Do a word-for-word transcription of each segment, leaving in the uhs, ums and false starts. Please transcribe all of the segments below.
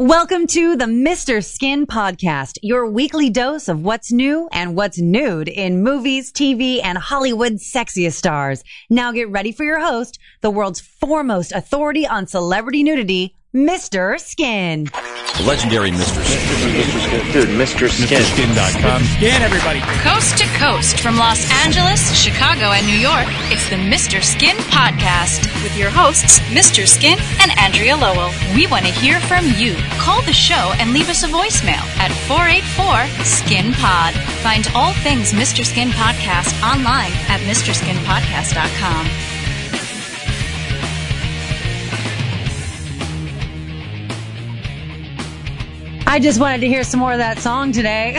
Welcome to the Mister Skin Podcast, your weekly dose of what's new and what's nude in movies, T V, and Hollywood's sexiest stars. Now get ready for your host, the world's foremost authority on celebrity nudity, Mister Skin. The legendary Mister Skin. Dude, Mister Skin. Mister Skin dot com. Skin, everybody. Coast to coast from Los Angeles, Chicago, and New York, it's the Mister Skin Podcast with your hosts, Mister Skin and Andrea Lowell. We want to hear from you. Call the show and leave us a voicemail at four eight four, skin pod. Find all things Mister Skin Podcast online at Mister Skin Podcast dot com. I just wanted to hear some more of that song today.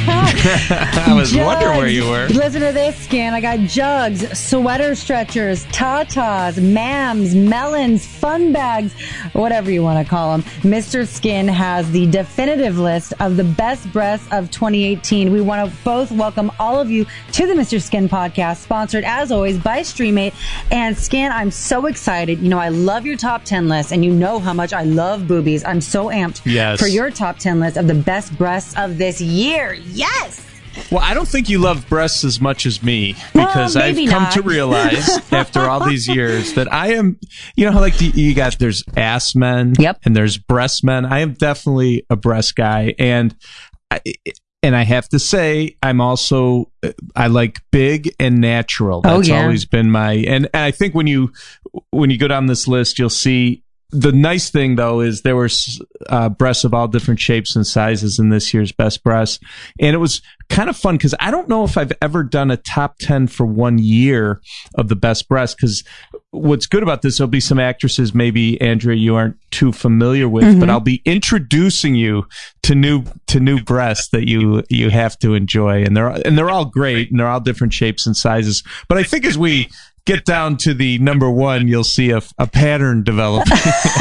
I was Jugs. wondering where you were. Listen to this, Skin. I got jugs, sweater stretchers, tatas, mams, melons, fun bags, whatever you want to call them. Mister Skin has the definitive list of the best breasts of twenty eighteen. We want to both welcome all of you to the Mister Skin Podcast, sponsored as always by Streamate. And Skin, I'm so excited. You know, I love your top ten list, and you know how much I love boobies. I'm so amped Yes. for your top ten list of the best breasts of this year. Yes! Well, I don't think you love breasts as much as me, because Well, I've maybe come not. to realize after all these years that I am, you know how like the, you got, there's ass men Yep. and there's breast men. I am definitely a breast guy. And I, and I have to say, I'm also, I like big and natural. Oh, That's yeah. always been my, and, and I think when you, when you go down this list, you'll see. The nice thing, though, is there were uh, breasts of all different shapes and sizes in this year's Best Breasts. And it was kind of fun because I don't know if I've ever done a top ten for one year of the best breasts. Because what's good about this, there'll be some actresses maybe, Andrea, you aren't too familiar with, Mm-hmm. but I'll be introducing you to new to new breasts that you you have to enjoy. And they're and they're all great, and they're all different shapes and sizes. But I think as we get down to the number one, you'll see a, a pattern developing.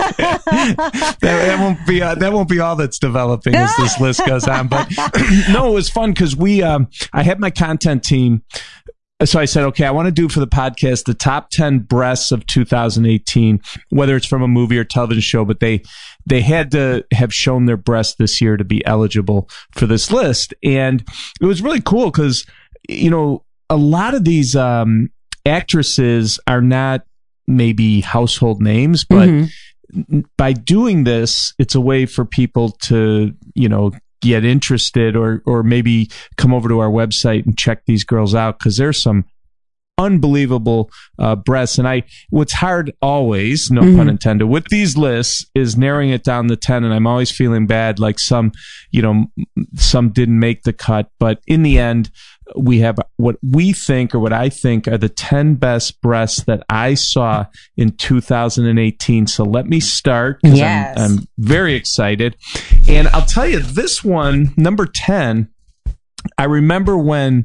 that, that won't be uh, that won't be all that's developing as this list goes on. But no, it was fun because we um, I had my content team. So I said, okay, I want to do for the podcast the top ten breasts of two thousand eighteen, whether it's from a movie or television show, but they they had to have shown their breasts this year to be eligible for this list. And it was really cool because, you know, a lot of these um, actresses are not maybe household names, but Mm-hmm. by doing this, it's a way for people to, you know, get interested or or maybe come over to our website and check these girls out, because there's some unbelievable uh, breasts. And I, what's hard always, no Mm-hmm. pun intended, with these lists is narrowing it down to ten. And I'm always feeling bad, like some, you know, some didn't make the cut. But in the end, we have what we think, or what I think, are the ten best breasts that I saw in two thousand eighteen. So let me start, because Yes. I'm, I'm very excited. And I'll tell you, this one, number ten, I remember when,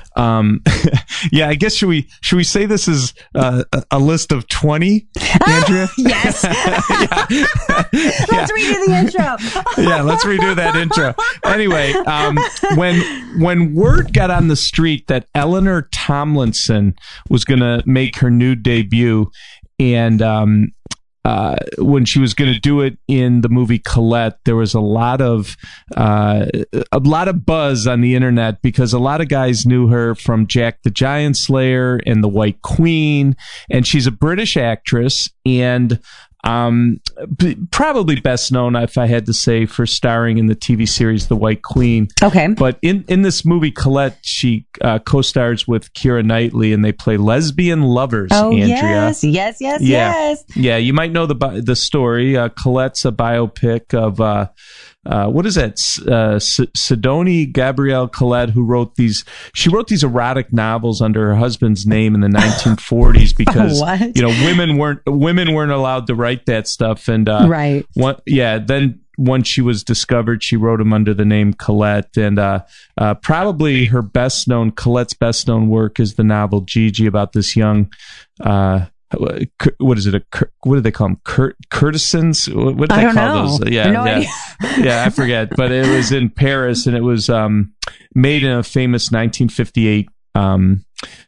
um, yeah, I guess should we should we say this is uh, a, a list of twenty, Andrea? Yes. yeah. Let's redo the intro. yeah, let's redo that intro. Anyway, um, when when word got on the street that Eleanor Tomlinson was going to make her nude debut, and um, uh, when she was going to do it in the movie Colette, there was a lot of uh, a lot of buzz on the internet, because a lot of guys knew her from Jack the Giant Slayer and The White Queen, and she's a British actress, and um, b- probably best known, if I had to say, for starring in the T V series The White Queen. Okay. But in, in this movie Colette, she uh, co-stars with Keira Knightley, and they play lesbian lovers. Oh, Andrea. yes, yes, yes, Yeah. yes. Yeah, you might know the bi- the story. Uh, Colette's a biopic of uh, uh, what is that? S- Uh, S- Sidonie Gabrielle Colette, who wrote these. She wrote these erotic novels under her husband's name in the nineteen forties because What? you know women weren't women weren't allowed to write that stuff. And uh, Right. One, yeah, then. Once she was discovered, she wrote them under the name Colette, and uh, uh, probably her best known, Colette's best known work is the novel Gigi, about this young, uh, what is it? A, what do they call them? Cur- courtesans? What do they I don't call know. those? Yeah, No yeah, idea. yeah. I forget, but it was in Paris, and it was um, made in a famous nineteen fifty-eight. Um,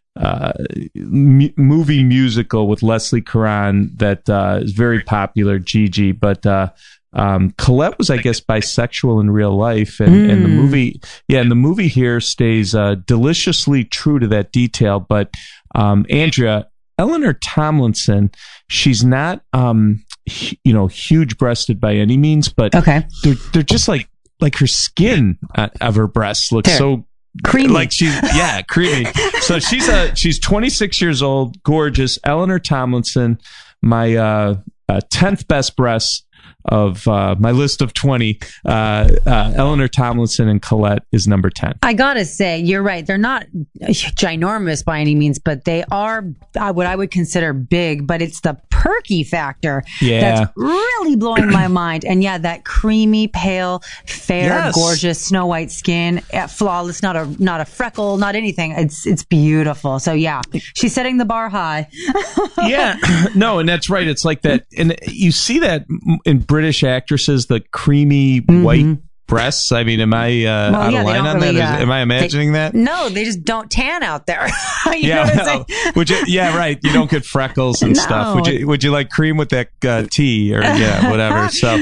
uh m- movie musical with Leslie Caron that uh is very popular, Gigi. But uh Um, Colette was, I guess, bisexual in real life, and, mm. and the movie, yeah, and the movie here stays uh, deliciously true to that detail. But um, Andrea, Eleanor Tomlinson, she's not, um, h- you know, huge-breasted by any means, but okay. they're they're just like like her skin uh, of her breasts looks They're so. Creamy. Like she's, yeah, creamy. So she's a, she's twenty-six years old, gorgeous. Eleanor Tomlinson, my, uh, uh, tenth best breasts of, uh, my list of twenty, uh, uh, Eleanor Tomlinson and Colette is number ten. I gotta say, you're right. They're not ginormous by any means, but they are uh, what I would consider big, but it's the perky factor yeah. that's really blowing my mind. And yeah, that creamy, pale, fair, yes. gorgeous, snow white skin, uh, flawless, not a, not a freckle, not anything. It's, it's beautiful. So yeah, she's setting the bar high. Yeah, no, and that's right. It's like that. And you see that in British actresses, the creamy mm-hmm. white breasts. I mean, am I uh, well, out yeah, of line on really, that? uh, Is, am I imagining they, that? No, they just don't tan out there. you yeah, know what well, I'm saying? would you, yeah, right. You don't get freckles and No. stuff. Would you? Would you like cream with that uh, tea or yeah, whatever? So,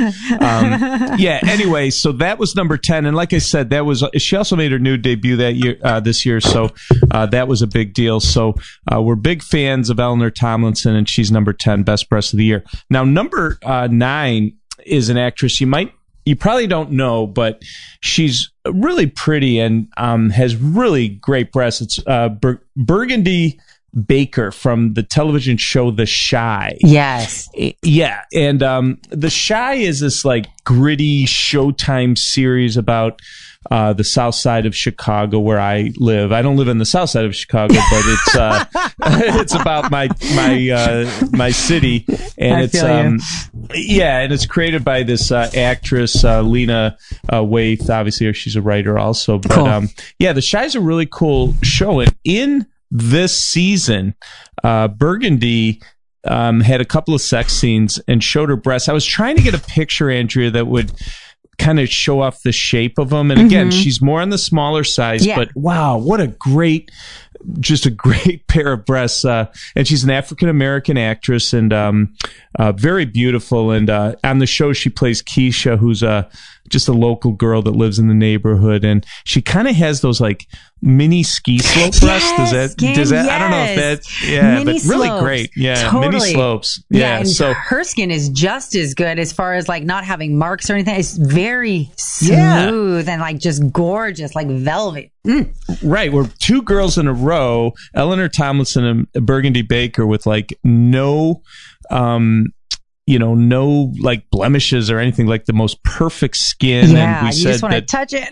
um, yeah. Anyway, so that was number ten, and like I said, that was. She also made her nude debut that year, uh, this year, so uh, that was a big deal. So uh, we're big fans of Eleanor Tomlinson, and she's number ten, best breast of the year. Now, number uh, nine is an actress you might. You probably don't know, but she's really pretty and um, has really great breasts. It's uh, Bur- Burgundy Baker from the television show The Chi. Yes. Yeah. And um, The Chi is this like gritty Showtime series about uh, the south side of Chicago where I live. I don't live in the south side of Chicago, but it's uh, it's about my my uh, my city, and I it's feel um you. yeah, and it's created by this uh, actress uh, Lena uh, Waithe. Obviously, she's a writer also, but cool. um yeah, The Chi is a really cool show, and in this season, uh, Burgundy um, had a couple of sex scenes and showed her breasts. I was trying to get a picture, Andrea, that would kind of show off the shape of them. And again, mm-hmm. she's more on the smaller size, yeah. but wow, what a great, just a great pair of breasts. Uh, and she's an African-American actress and um, uh, very beautiful. And uh, on the show, she plays Keisha, who's a, just a local girl that lives in the neighborhood. And she kind of has those like mini ski slope breasts. Yes, does that, Kim, does that, yes. I don't know if that, yeah, mini but really slopes. great. Yeah. Totally. Mini slopes. Yeah. Yeah, and so her skin is just as good as far as like not having marks or anything. It's very Yeah. smooth and like just gorgeous, like velvet. Mm. Right. We're two girls in a row, Eleanor Tomlinson and Burgundy Baker, with like no, um, you know, no like blemishes or anything, like the most perfect skin. Yeah, and we you said just want to that, touch it.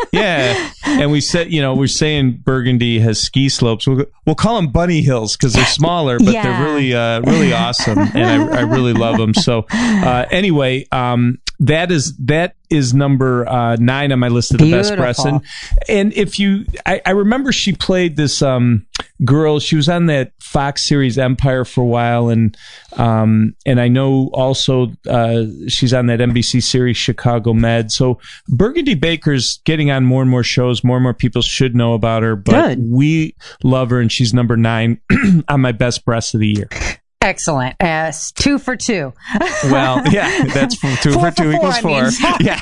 yeah. And we said, you know, we're saying Burgundy has ski slopes. We'll, we'll call them bunny hills because they're smaller, but Yeah. they're really, uh, really awesome. And I, I really love them. So, uh, anyway, um, that is, that is number, uh, nine on my list of the Beautiful. best breasts. And, and if you, I, I remember she played this, um, girl, she was on that Fox series Empire for a while. And, um, and I know also, uh, she's on that N B C series Chicago Med. So Burgundy Baker's getting on more and more shows. More and more people should know about her, but Good. we love her, and she's number nine on my best breasts of the year. Excellent. Uh, two for two. Well, yeah, that's from two Four for two for equals four, four. I mean.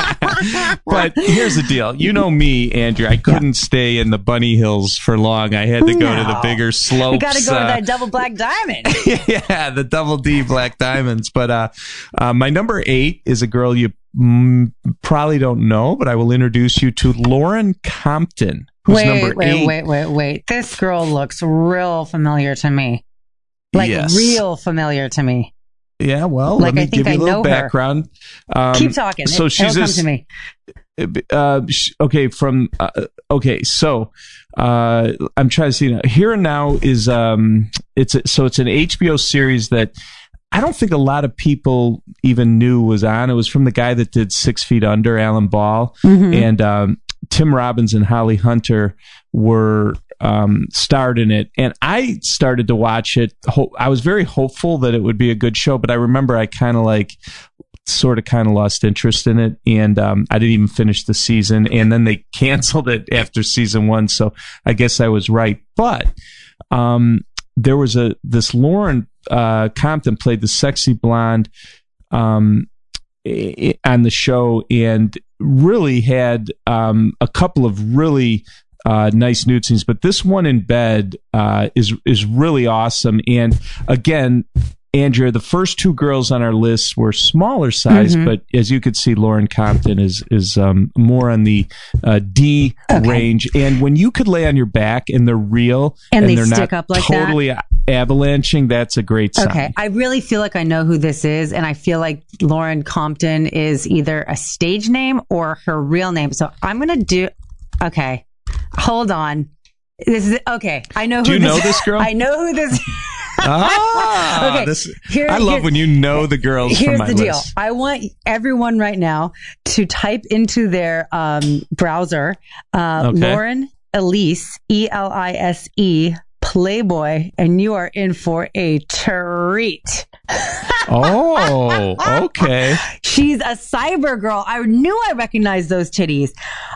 Yeah. But here's the deal. You know me, Andrew. I couldn't stay in the bunny hills for long. I had to go No. to the bigger slopes. You got to go to uh, that double black diamond. yeah, the double D black diamonds. But uh, uh, my number eight is a girl you mm, probably don't know, but I will introduce you to, Lauren Compton, who's Wait, number wait, eight. wait, wait, wait. This girl looks real familiar to me. Like Yes. real familiar to me. Yeah, well, Like, let me I think give you I a little know her. background. Um, Keep talking. So it, she's it'll this, come to me. uh, sh- okay, from, uh, okay, so, uh, I'm trying to see now. Here and Now is, um, it's, a, so it's an H B O series that I don't think a lot of people even knew was on. It was from the guy that did Six Feet Under, Alan Ball, Mm-hmm. and, um, Tim Robbins and Holly Hunter were, um, starred in it. And I started to watch it. Ho- I was very hopeful that it would be a good show, but I remember I kind of like, sort of kind of lost interest in it, and um, I didn't even finish the season, and then they canceled it after season one, so I guess I was right. But um, there was a this Lauren uh, Compton played the sexy blonde um, on the show and really had um, a couple of really uh, nice nude scenes. But this one in bed uh, is is really awesome. And again, Andrea, the first two girls on our list were smaller size, mm-hmm. but as you could see, Lauren Compton is is um, more on the uh, D okay. range. And when you could lay on your back and they're real and, and they they're stick not up like totally that. avalanching, that's a great sign. Okay, I really feel like I know who this is, and I feel like Lauren Compton is either a stage name or her real name. So I'm gonna do. Okay, hold on. This is okay. I know. Who do you this, know this girl? I know who this. ah, okay. This, Here, I love when you know the girls. Here's from my the deal. list. I want everyone right now to type into their um, browser uh, okay. Lauren Elise, E L I S E, Playboy, and you are in for a treat. Oh, okay. She's a cyber girl. I knew I recognized those titties.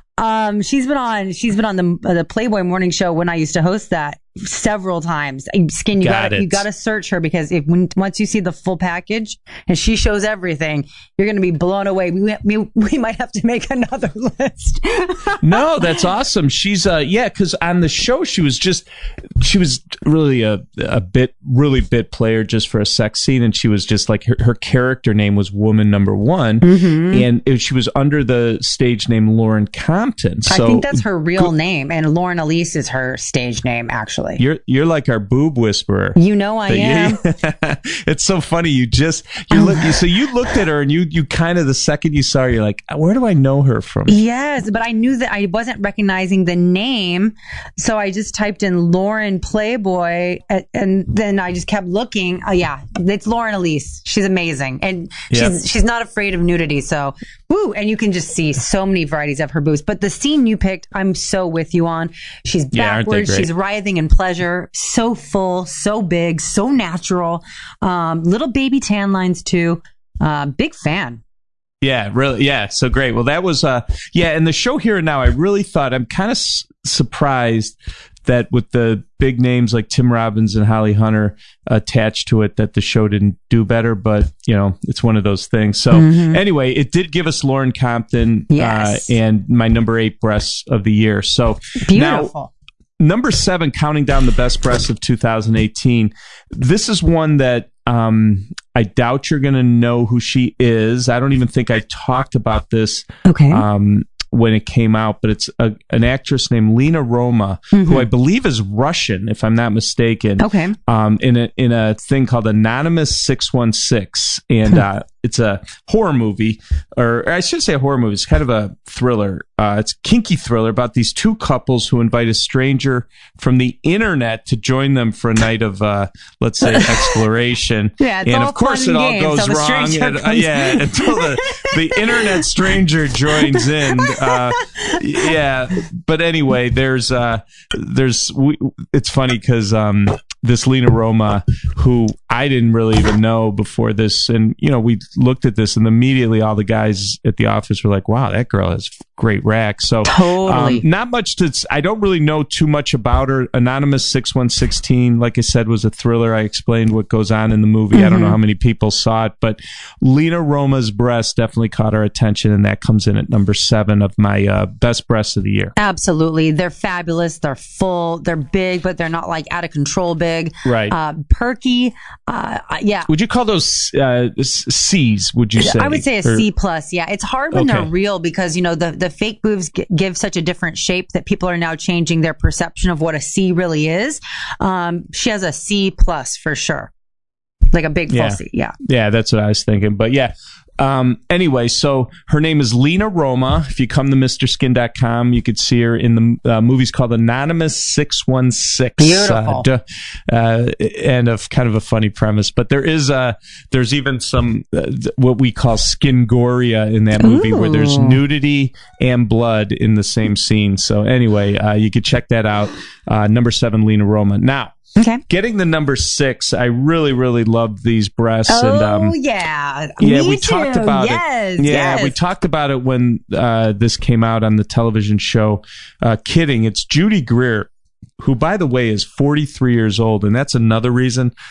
Um, she's been on. She's been on the the Playboy morning show when I used to host that several times. Skin, you got Got you got to search her because if when, once you see the full package and she shows everything, you're going to be blown away. We, we we might have to make another list. No, that's awesome. She's uh yeah, because on the show she was just she was really a a bit really bit player just for a sex scene, and she was just like her, her character name was Woman Number One, mm-hmm. and it, she was under the stage name Lauren Compton. So I think that's her real go- name, and Lauren Elise is her stage name actually. You're you're like our boob whisperer. You know I am. You, it's so funny. You just you look. You, so you looked at her, and you you kind of the second you saw her, you're like, where do I know her from? Yes, but I knew that I wasn't recognizing the name, so I just typed in Lauren Playboy, and, and then I just kept looking. Oh yeah, it's Lauren Elise. She's amazing, and she's yep. she's not afraid of nudity. So woo, and you can just see so many varieties of her boobs. But the scene you picked, I'm so with you on. She's backwards. Yeah, she's writhing in pleasure. So full, so big, so natural. Um, little baby tan lines too. Uh, big fan. Yeah, really. Yeah. So great. Well, that was, uh, yeah. And the show Here and Now, I really thought, I'm kind of s- surprised that with the big names like Tim Robbins and Holly Hunter attached to it, that the show didn't do better. But, you know, it's one of those things. So mm-hmm. anyway, it did give us Lauren Compton yes. uh, and my number eight breasts of the year. So beautiful. Now, number seven, counting down the best breasts of two thousand eighteen. This is one that um, I doubt you're going to know who she is. I don't even think I talked about this okay. um, when it came out, but it's a, an actress named Lena Roma, mm-hmm. who I believe is Russian, if I'm not mistaken. Okay. Um, in a in a thing called Anonymous six one six, and uh, it's a horror movie, or I should say a horror movie. It's kind of a thriller. Uh, it's a kinky thriller about these two couples who invite a stranger from the internet to join them for a night of, uh, let's say, exploration. Yeah, it's and all of course fun it all games, goes wrong. And, uh, yeah, until the, the internet stranger joins in. Uh, yeah, but anyway, there's uh, there's we, it's funny because um, this Lena Roma, who I didn't really even know before this, and you know, we looked at this, and immediately all the guys at the office were like, "Wow, that girl has great rack." So totally, um, not much to. I don't really know too much about her. Anonymous six one sixteen, like I said, was a thriller. I explained what goes on in the movie. Mm-hmm. I don't know how many people saw it, but Lena Roma's breast definitely caught our attention, and that comes in at number seven of my uh, best breasts of the year. Absolutely, they're fabulous. They're full. They're big, but they're not like out of control big. Right. Uh, perky. Uh, yeah. Would you call those uh, C's? Would you say? I would say a or, C plus. Yeah, it's hard when okay. they're real because you know the the fake boobs g- give such a different shape that people are now changing their perception of what a C really is. Um, she has a C plus for sure, like a big full yeah. C. Yeah, yeah, that's what I was thinking. But yeah. Um, anyway, so her name is Lena Roma. If you come to Mister Skin dot com, you could see her in the uh, movies called Anonymous six one six. Beautiful. Uh, uh, and of kind of a funny premise. But there is uh, there's even some, uh, what we call skingoria in that movie, Ooh. where there's nudity and blood in the same scene. So anyway, uh, you could check that out. Uh, number seven, Lena Roma. Now, okay. Getting the number six, I really, really loved these breasts. Oh, and, um, yeah. Yeah, Me we too. talked about yes, it. Yeah, yes. we talked about it when uh, this came out on the television show. Uh, kidding. It's Judy Greer, who, by the way, is forty-three years old. And that's another reason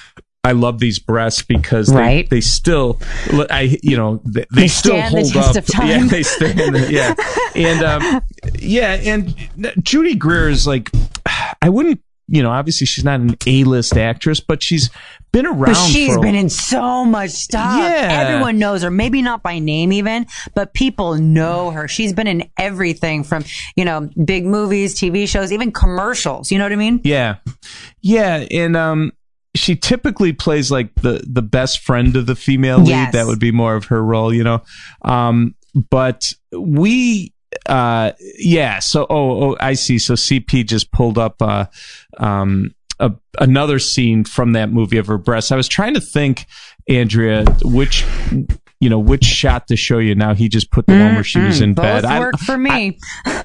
I love these breasts because they, Right. they still, I you know, they, they, They still stand the hold test up. of time. Yeah, they stand. The, yeah, and um, yeah, and Judy Greer is like, I wouldn't, you know, obviously she's not an A-list actress, but she's been around. But she's for, been in so much stuff. Yeah. Everyone knows her. Maybe not by name even, but people know her. She's been in everything from, you know, big movies, T V shows, even commercials. You know what I mean? Yeah, yeah, and um, she typically plays like the the best friend of the female lead. Yes. That would be more of her role, you know. Um, but we. Uh, yeah. So, oh, oh, I see. So C P just pulled up, uh, um, a, another scene from that movie of her breasts. I was trying to think, Andrea, which, you know, which shot to show you. Now he just put the one where she was in Both bed. I- work for me. I-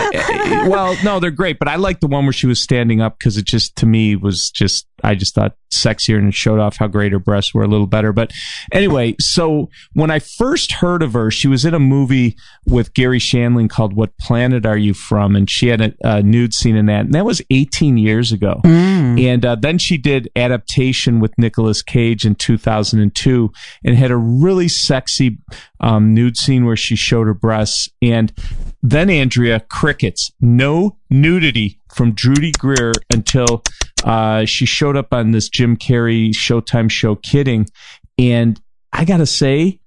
yeah. Well, no, they're great, but I like the one where she was standing up because it just, to me, was just, I just thought sexier and it showed off how great her breasts were a little better. But anyway, so when I first heard of her, she was in a movie with Gary Shandling called What Planet Are You From? And she had a, a nude scene in that. And that was eighteen years ago. Mm. And uh, then she did Adaptation with Nicolas Cage in two thousand two and had a really sexy um, nude scene where she showed her breasts. And then, Andrea, crickets. No nudity from Judy Greer until uh, she showed up on this Jim Carrey Showtime show, Kidding. And I got to say,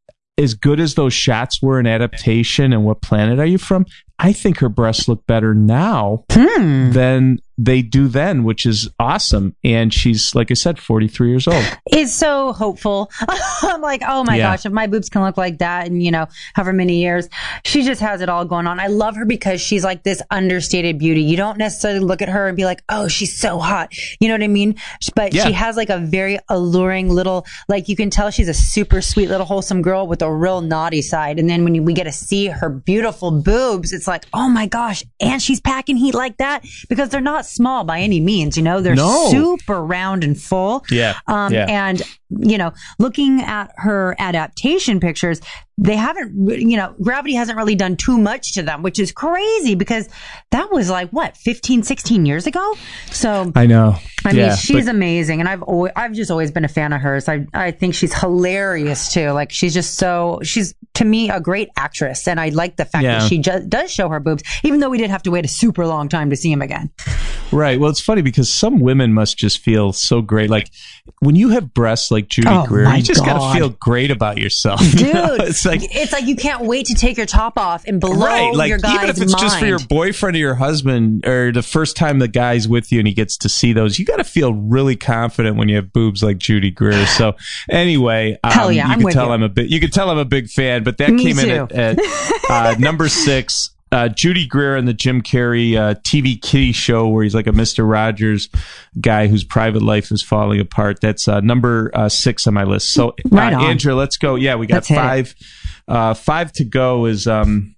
as good as those shots were in Adaptation and What Planet Are You From? I think her breasts look better now hmm. than they do then, which is awesome. And she's, like I said, forty-three years old. It's so hopeful. I'm like, oh my Yeah. gosh, if my boobs can look like that in, you know, however many years, she just has it all going on. I love her because she's like this understated beauty. You don't necessarily look at her and be like, oh, she's so hot. You know what I mean? But Yeah. she has like a very alluring little, like you can tell she's a super sweet little wholesome girl with a real naughty side. And then when you, we get to see her beautiful boobs, it's like, oh my gosh, and she's packing heat like that because they're not small by any means, you know, they're No. super round and full. Yeah. Um, Yeah. and, you know, looking at her adaptation pictures, they haven't, you know, Gravity hasn't really done too much to them, which is crazy because that was like, what, fifteen, sixteen years ago? So, I know. I mean, Yeah, she's but- amazing. And I've always, I've just always been a fan of hers. I, I think she's hilarious too. Like she's just so, she's to me a great actress. And I like the fact Yeah. that she ju- does show her boobs, even though we did have to wait a super long time to see him again. Right. Well, it's funny because some women must just feel so great. Like when you have breasts like Judy Oh, Greer, my you just got God. to feel great about yourself. Dude, You know? It's like, it's like you can't wait to take your top off and blow right. Like your guy's even if it's mind. just for your boyfriend or your husband or the first time the guy's with you and he gets to see those, you got to feel really confident when you have boobs like Judy Greer. So anyway, um, Hell yeah, you I'm can with tell you. I'm a big, you can tell I'm a big fan, but that Me came in too. at, at uh, number six. Uh, Judy Greer and the Jim Carrey uh, T V kiddie show where he's like a Mister Rogers guy whose private life is falling apart. That's uh, number uh, six on my list. So, uh, Right on. Andrea, let's go. Yeah, we got Let's hit it. five. Uh, five to go is um,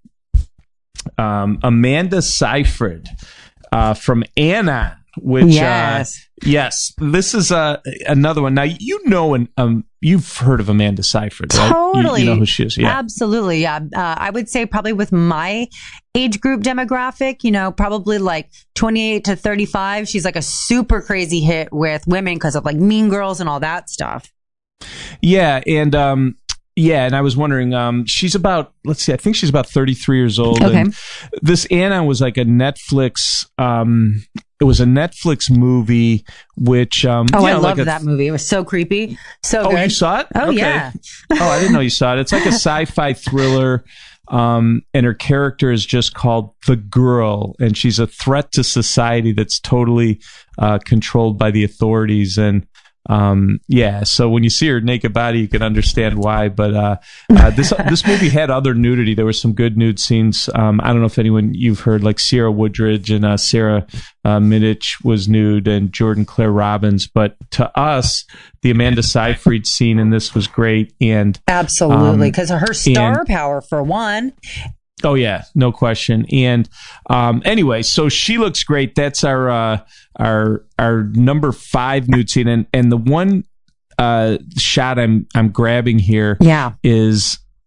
um, Amanda Seyfried uh, from Anna. Which Yes. uh, yes, this is uh, another one. Now you know, and um, you've heard of Amanda Seyfried, right? You- Totally. you, know who she is. Yeah, Absolutely. Yeah. Uh, I would say probably with my age group demographic, you know, probably like twenty-eight to thirty-five. She's like a super crazy hit with women because of like Mean Girls and all that stuff. yeah, and um, yeah, and I was wondering, um, she's about, let's see, I think she's about thirty-three years old. Okay. And this Anna was like a Netflix. Um, it was a Netflix movie, which um, Oh, you I know, loved like a- that movie. It was so creepy. So Oh, good. you saw it? Oh, Okay. yeah. Oh, I didn't know you saw it. It's like a sci-fi thriller. Um, and her character is just called The Girl, and she's a threat to society that's totally uh, controlled by the authorities. And um, yeah, so when you see her naked body, you can understand why. But uh, uh, this this movie had other nudity. There were some good nude scenes. Um, I don't know if anyone you've heard, like Sierra Woodridge and uh, Sarah uh, Minnich was nude, and Jordan Claire Robbins. But to us, the Amanda Seyfried scene in this was great. And Absolutely. Um, Because of her star and- power, for one. oh yeah, no question. And um, anyway, so she looks great. That's our uh, our our number five nude scene, and and the one uh, shot I'm I'm grabbing here Yeah. is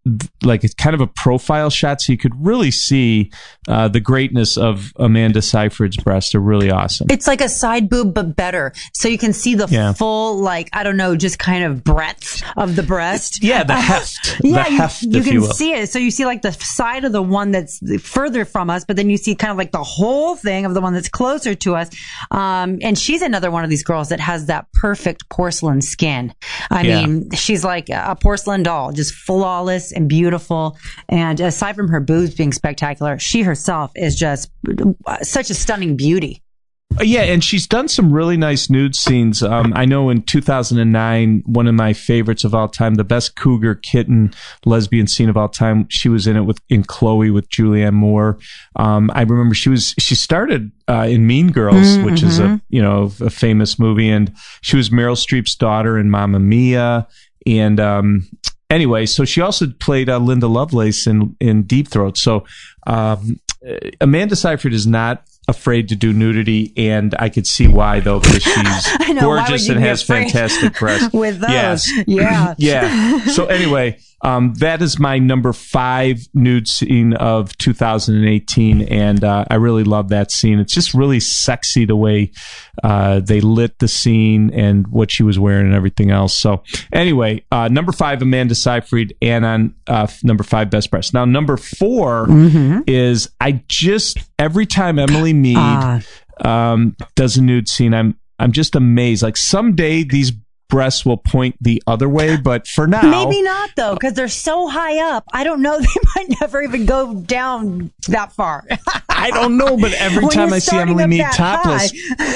like it's kind of a profile shot, so you could really see uh, the greatness of Amanda Seyfried's breasts are really awesome. It's like a side boob, but better. So you can see the Yeah. full, like, I don't know, just kind of breadth of the breast. Yeah, the heft. Yeah, the you, heft, you if can you will. see it. So you see like the side of the one that's further from us, but then you see kind of like the whole thing of the one that's closer to us. Um, and she's another one of these girls that has that perfect porcelain skin. I Yeah. mean, she's like a porcelain doll, just flawless and beautiful. And aside from her boobs being spectacular, she herself is just such a stunning beauty. Yeah, and she's done some really nice nude scenes. Um, I know in two thousand nine, one of my favorites of all time, the best cougar kitten lesbian scene of all time, she was in it with in Chloe with Julianne Moore. Um, I remember she was she started uh, in Mean Girls, mm-hmm. which is a you know a famous movie, and she was Meryl Streep's daughter in Mamma Mia. And um, anyway, so she also played uh, Linda Lovelace in in Deep Throat. So um, Amanda Seyfried is not afraid to do nudity, and I could see why, though, because she's know, gorgeous and has fantastic breasts. With those, yes. yeah. Yeah. So anyway, um, that is my number five nude scene of two thousand eighteen, and uh, I really love that scene. It's just really sexy the way uh, they lit the scene and what she was wearing and everything else. So anyway, uh, number five, Amanda Seyfried, and on uh, number five, Best Breasts. Now, number four mm-hmm. is I just, every time Emily Mead uh. um, does a nude scene, I'm I'm just amazed. Like someday these breasts will point the other way, but for now, maybe not though, because they're so high up. I don't know. They might never even go down that far. I don't know, but every when time I see Emily Mead topless,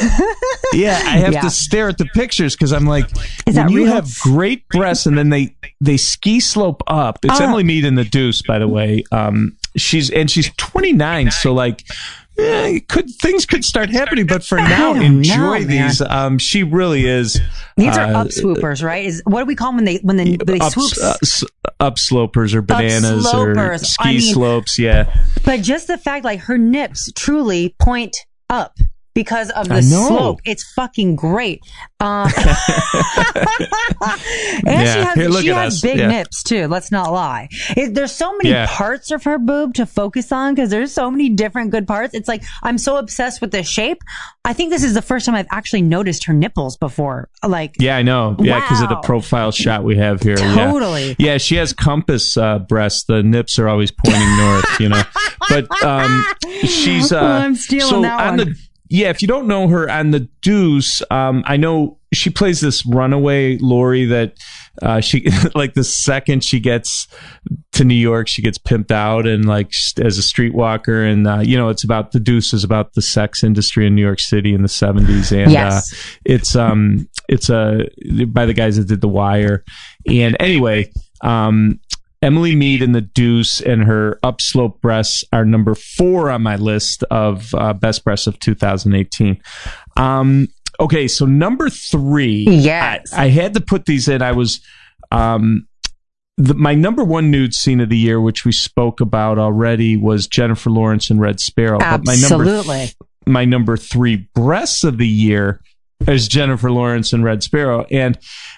yeah, I have yeah. to stare at the pictures because I'm like, is that when you real? have great breasts and then they they ski slope up. It's uh. Emily Mead in The Deuce, by the way. Um, she's and she's twenty-nine, so like. Yeah, could things could start happening, but for now, enjoy know, these. Um, she really is. These uh, are up swoopers, right? Is what do we call them when they when they, they up, swoops? Uh, upslopers or bananas Upslopers. or ski I mean, slopes, yeah. But just the fact, like her nips truly point up because of the slope. It's fucking great. Um, and yeah. she has, Here, look she at has us. big yeah. nips too. Let's not lie. It, there's so many yeah. parts of her boob to focus on because there's so many different good parts. It's like I'm so obsessed with the shape. I think this is the first time I've actually noticed her nipples before. Like, yeah, I know. Yeah, because wow. of the profile shot we have here. Totally. Yeah, yeah she has compass uh, breasts. The nips are always pointing north. You know, but um, she's. Uh, well, I'm stealing so that on one. The, Yeah, if you don't know her on The Deuce, um, I know she plays this runaway Lori that uh, she like the second she gets to New York, she gets pimped out and like as a streetwalker, and uh, you know it's about The Deuce is about the sex industry in New York City in the seventies, and yes. uh, it's um it's a uh, by the guys that did The Wire, and anyway. Um, Emily Mead in The Deuce and her upslope breasts are number four on my list of uh, best breasts of two thousand eighteen. Um, okay, so number three. Yes. I, I had to put these in. I was um, the, my number one nude scene of the year, which we spoke about already, was Jennifer Lawrence in Red Sparrow. Absolutely. But my number, th- my number three breasts of the year is Jennifer Lawrence in Red Sparrow, and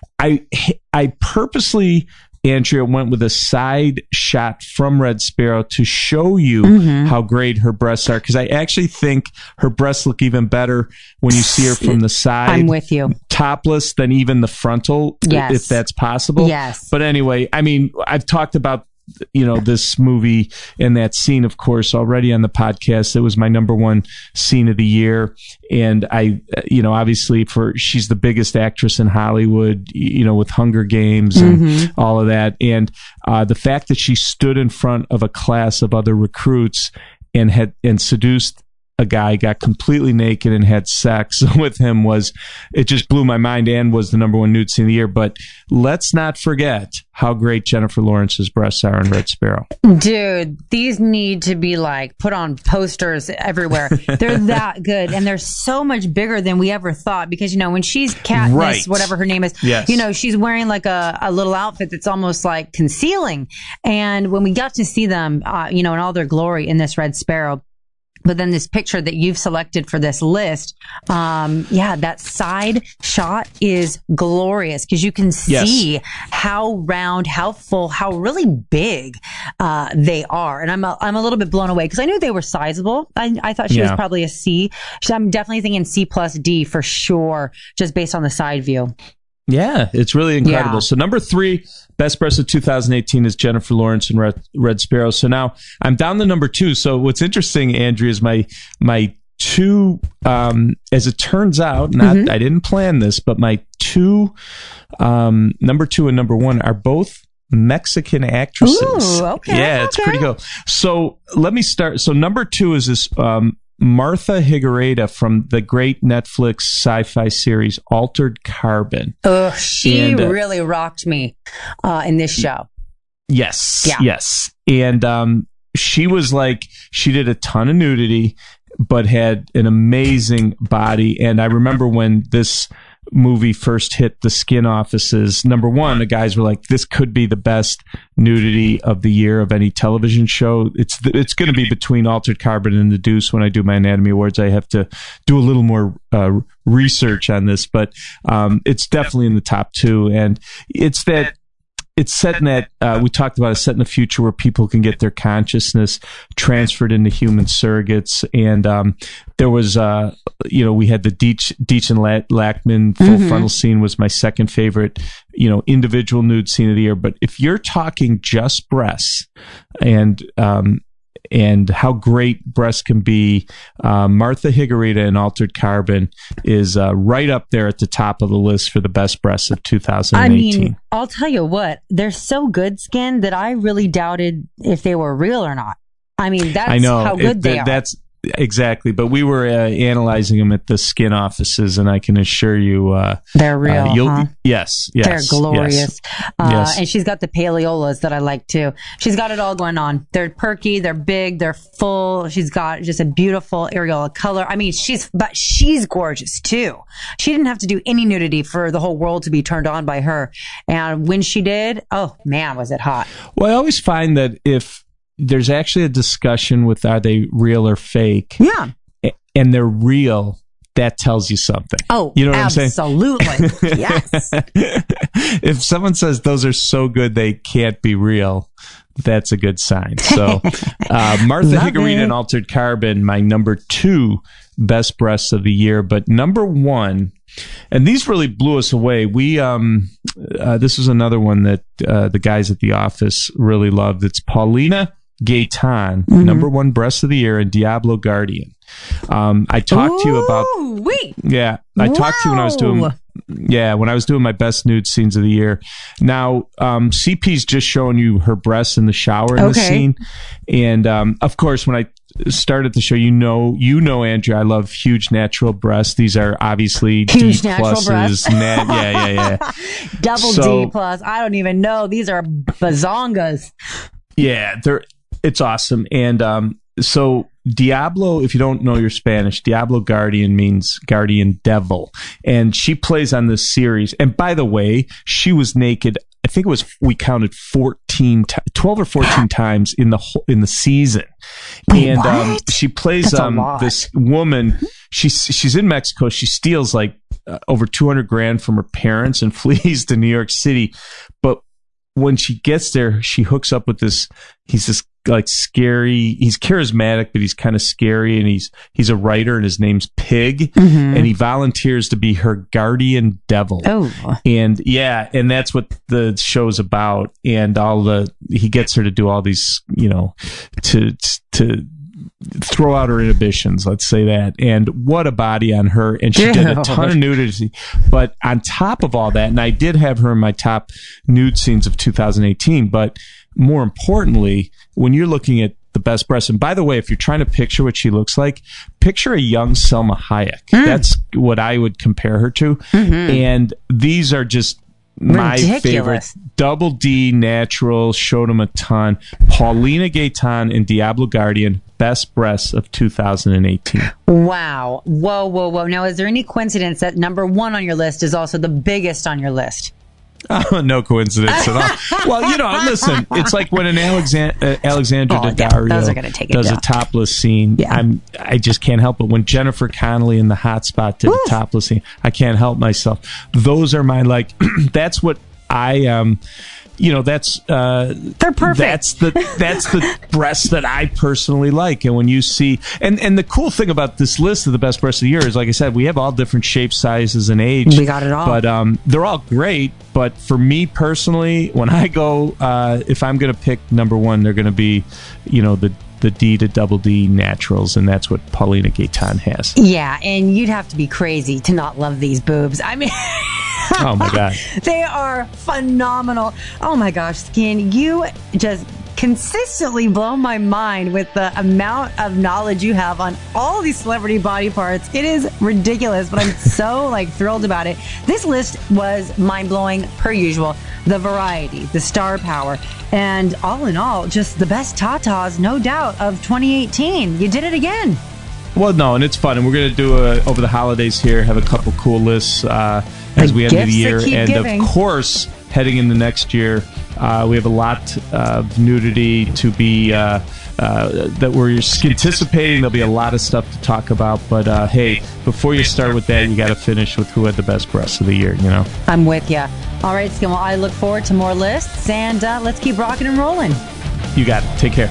I I purposely. Andrea went with a side shot from Red Sparrow to show you mm-hmm. how great her breasts are. Because I actually think her breasts look even better when you see her from the side. I'm with you. Topless than even the frontal, yes. if that's possible. Yes. But anyway, I mean, I've talked about you know this movie and that scene, of course, already on the podcast. It was my number one scene of the year, and I, you know, obviously for she's the biggest actress in Hollywood, you know, with Hunger Games and mm-hmm. all of that, and uh, the fact that she stood in front of a class of other recruits and had and seduced a guy, got completely naked and had sex with him was, it just blew my mind and was the number one nude scene of the year. But let's not forget how great Jennifer Lawrence's breasts are in Red Sparrow. Dude, these need to be like put on posters everywhere. They're that good. And they're so much bigger than we ever thought because, you know, when she's Katniss, right. whatever her name is, yes. you know, she's wearing like a, a little outfit that's almost like concealing. And when we got to see them, uh, you know, in all their glory in this Red Sparrow, But then this picture that you've selected for this list, um, yeah, that side shot is glorious because you can see yes. how round, how full, how really big uh, they are. And I'm a, I'm a little bit blown away because I knew they were sizable. I, I thought she yeah. was probably a C. So I'm definitely thinking C plus D for sure, just based on the side view. Yeah, it's really incredible. Yeah. So number three, best breast of two thousand eighteen is Jennifer Lawrence and Red, Red Sparrow. So now I'm down to number two. So what's interesting, Andrea, is my my two, um, as it turns out, not mm-hmm. I didn't plan this, but my two, um, number two and number one are both Mexican actresses. Ooh, okay. Yeah, it's okay. pretty cool. So let me start. So number two is this um, Martha Higuereta from the great Netflix sci-fi series Altered Carbon. Oh, she and, uh, really rocked me uh, in this show. Yes, yeah. yes. And um, she was like, she did a ton of nudity, but had an amazing body. And I remember when this movie first hit the Skin offices, number one, the guys were like, this could be the best nudity of the year of any television show. It's it's going to be between Altered Carbon and The Deuce. When I do my Anatomy Awards, I have to do a little more uh, research on this, but um, it's definitely in the top two. And it's that it's set in that, uh, we talked about, it's set in the future where people can get their consciousness transferred into human surrogates. And um, there was, uh, you know, we had the Deitch, Deitch and Lackman full mm-hmm. frontal scene was my second favorite, you know, individual nude scene of the year. But if you're talking just breasts and, um, and how great breasts can be, uh, Martha Higuereta in Altered Carbon is uh, right up there at the top of the list for the best breasts of two thousand eighteen. I mean, I'll tell you what, they're so good, Skin, that I really doubted if they were real or not. I mean, that's I know. how good it, they are. That's exactly. But we were uh, analyzing them at the Skin offices, and I can assure you, uh, they're real. Uh, you'll, huh? Yes, yes, they're glorious. Yes. Uh, yes. And she's got the paleolas that I like too. She's got it all going on. They're perky, they're big, they're full. She's got just a beautiful areola color. I mean, she's but she's gorgeous too. She didn't have to do any nudity for the whole world to be turned on by her. And when she did, oh man, was it hot! Well, I always find that if there's actually a discussion with are they real or fake, yeah, and they're real, that tells you something. Oh, you know what absolutely. I'm saying? Yes. If someone says those are so good they can't be real, that's a good sign. So, uh, Martha Higuereta in Altered Carbon, my number two best breasts of the year. But number one, and these really blew us away. We, um, uh, this was another one that uh, the guys at the office really loved. It's Paulina Gaetan, mm-hmm. number one breast of the year in Diablo Guardian. Um, I talked Ooh, to you about, wait. yeah, I wow. talked to you when I was doing, yeah, when I was doing my best nude scenes of the year. Now, um, C P's just showing you her breasts in the shower in okay. the scene. And, um, of course, when I started the show, you know, you know, Andrea, I love huge natural breasts. These are obviously huge D natural pluses. breasts. Nat, yeah, yeah, yeah. Double so, D plus. I don't even know. These are bazongas. Yeah, they're, it's awesome. And, um, so Diablo, if you don't know your Spanish, Diablo Guardian means guardian devil. And she plays on this series. And by the way, she was naked. I think it was, we counted fourteen, twelve or fourteen times in the whole, in the season. And, what? um, she plays, That's um, this woman. She's, she's in Mexico. She steals like uh, over two hundred grand from her parents and flees to New York City. But when she gets there, she hooks up with this, he's this like scary, he's charismatic, but he's kind of scary, and he's he's a writer, and his name's Pig, mm-hmm. and he volunteers to be her guardian devil. Oh. And yeah, and that's what the show's about. And all the, he gets her to do all these, you know, to to throw out her inhibitions, let's say that. And what a body on her. And she did a ton of nudity. But on top of all that, and I did have her in my top nude scenes of two thousand eighteen, but more importantly, when you're looking at the best breasts, and by the way, if you're trying to picture what she looks like, picture a young Selma Hayek. Mm. That's what I would compare her to. Mm-hmm. And these are just my Ridiculous. favorite. Double D natural, showed them a ton. Paulina Gaetan in Diablo Guardian, best breasts of two thousand eighteen. Wow. Whoa, whoa, whoa. Now, is there any coincidence that number one on your list is also the biggest on your list? Oh, no coincidence at all. Well, you know, listen, it's like when an Alexand- uh, Alexandra Oh, yeah, Daddario those are gonna take it does down. a topless scene. Yeah. I'm, I just can't help it. When Jennifer Connelly in The Hot Spot did Woo. a topless scene, I can't help myself. Those are my, like, that's what I, um, you know, that's uh, They're perfect. That's the that's the breasts that I personally like. And when you see, and and the cool thing about this list of the best breasts of the year is, like I said, we have all different shapes, sizes, and age. We got it all. But um, they're all great. But for me personally, when I go, uh, if I'm going to pick number one, they're going to be, you know, the the D to double D naturals, and that's what Paulina Gaetan has. Yeah, and you'd have to be crazy to not love these boobs. I mean, Oh my God. they are phenomenal. Oh my gosh, Skin, you just consistently blow my mind with the amount of knowledge you have on all these celebrity body parts. It is ridiculous, but I'm so like thrilled about it. This list was mind-blowing per usual. The variety, the star power, and all in all, just the best tatas, no doubt, of twenty eighteen. You did it again. Well, no, and it's fun, and we're going to do a, over the holidays here, have a couple cool lists uh, as The we end the gifts that year, keep and giving. of course, heading into next year, uh, we have a lot of nudity to be uh, uh, that we're anticipating. There'll be a lot of stuff to talk about, but uh, hey, before you start with that, you got to finish with who had the best breasts of the year. You know, I'm with you. All right, Skin. Well, I look forward to more lists, and uh, let's keep rocking and rolling. you got it. Take care.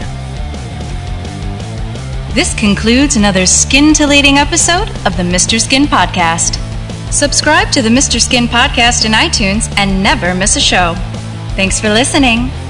This concludes another scintillating episode of the Mister Skin Podcast. Subscribe to the Mister Skin Podcast in iTunes and never miss a show. Thanks for listening.